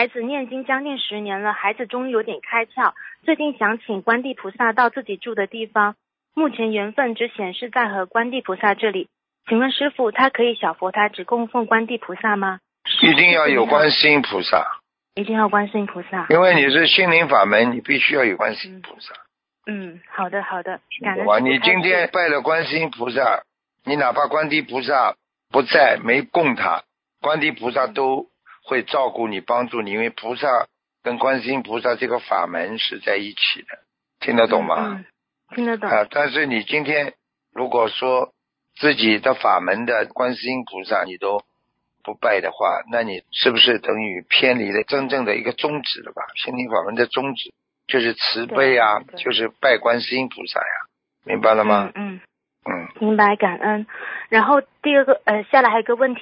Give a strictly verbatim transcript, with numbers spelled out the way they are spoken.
孩子念经将近十年了，孩子终于有点开窍，最近想请观地菩萨到自己住的地方，目前缘分只显示在和观地菩萨这里，请问师父，他可以小佛台只供奉观地菩萨吗？ 一定要有观世音菩萨， 一定要观世音菩萨， 因为你是心灵法门，你必须要有观世音菩萨。 嗯，嗯好的好的，感恩哇，你今天拜了观世音菩萨，你哪怕观地菩萨不在，没供他，观地菩萨都会照顾你帮助你，因为菩萨跟观世音菩萨这个法门是在一起的，听得懂吗？ 嗯嗯，听得懂啊。但是你今天如果说自己的法门的观世音菩萨你都不拜的话，那你是不是等于偏离了真正的一个宗旨了吧？心灵法门的宗旨就是慈悲啊，就是拜观世音菩萨呀，明白了吗？ 嗯嗯嗯， 明白，感恩。然后第二个呃，下来还有一个问题。